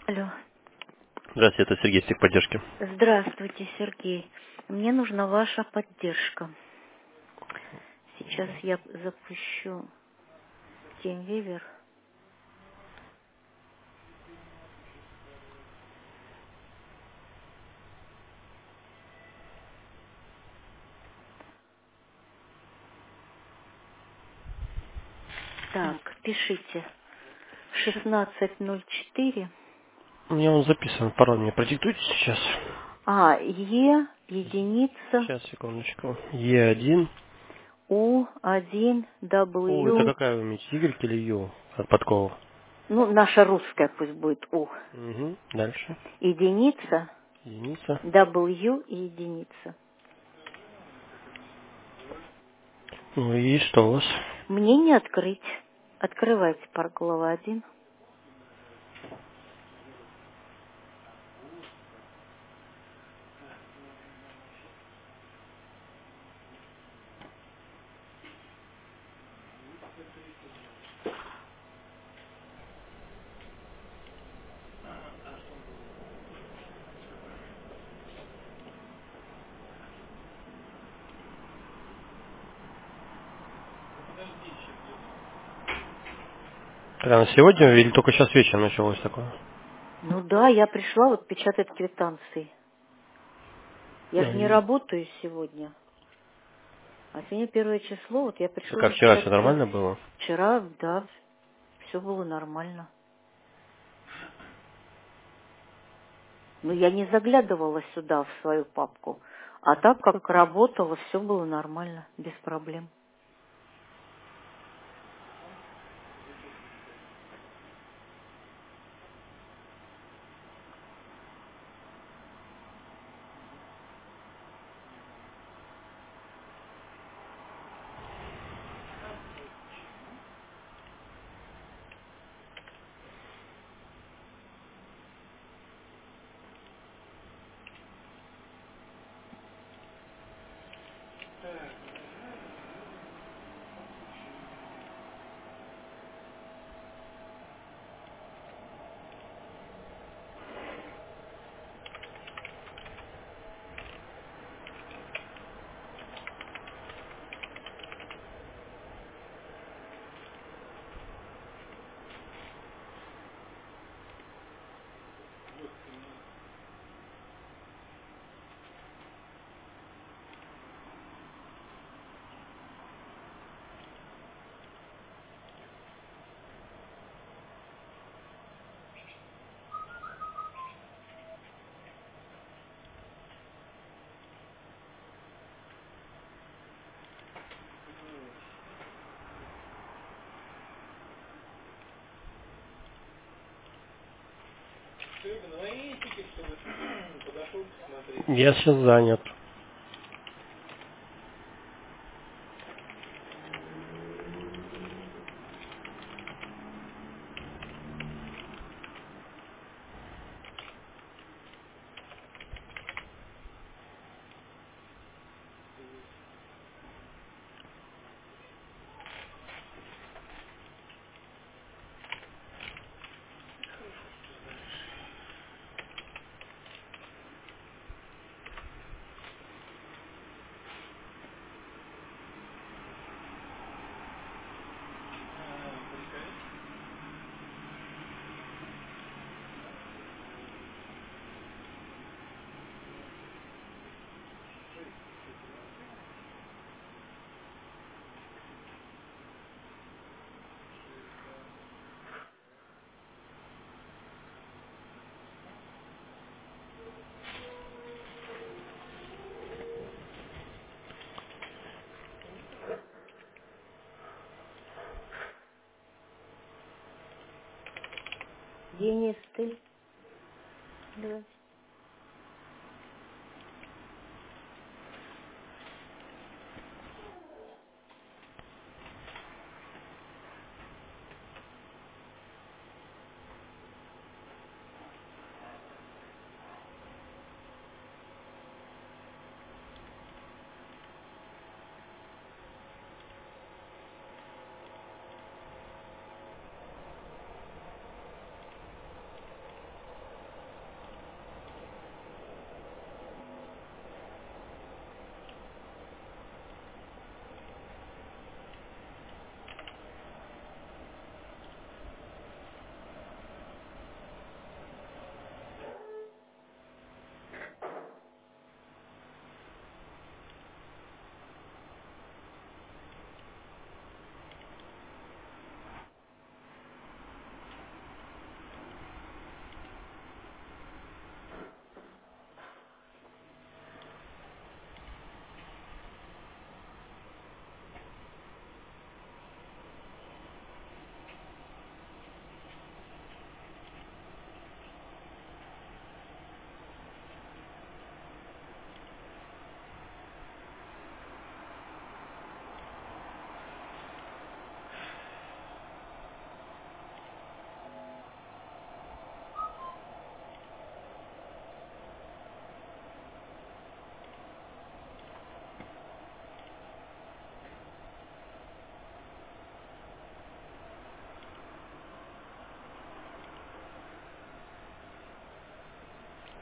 Алло. Здравствуйте, это Сергей с техподдержки. Здравствуйте, Сергей. Мне нужна ваша поддержка. Сейчас я запущу TeamViewer. Так, пишите. 1604. У меня он записан, пароль мне продиктуйте сейчас. Единица, Сейчас, секундочку. Е1. У1, О, это W. какая вы имеете, Y или Ю? От подкова. Ну, наша русская пусть будет У. Угу. Дальше. Единица, Единица. W и единица. Ну и что у вас? Мне не открыть. Открывайте Парголова 1. Прямо сегодня или только сейчас вечером началось такое? Ну да, я пришла вот печатать квитанции. Я же не И- работаю сегодня. А сегодня первое число, вот я А пришла как вчера все напечатать нормально было? Вчера, да, все было нормально. Но я не заглядывала сюда, в свою папку. А так как работала, все было нормально, без проблем. Я сейчас занят. Денис, ты? Да.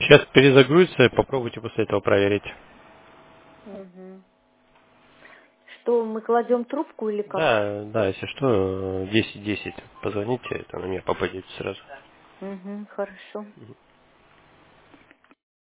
Сейчас перезагрузится, попробуйте после этого проверить. Угу. Что, мы кладем трубку или как? Да, да, если что, 10-10 позвоните, это на меня попадете сразу. Угу, хорошо.